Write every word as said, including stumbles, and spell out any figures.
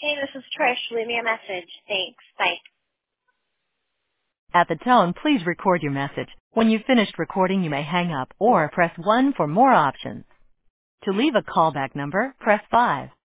Hey, this is Trish. Leave me a message. Thanks. Bye. At the tone, please record your message. When you've finished recording, you may hang up or press one for more options. To leave a callback number, press five.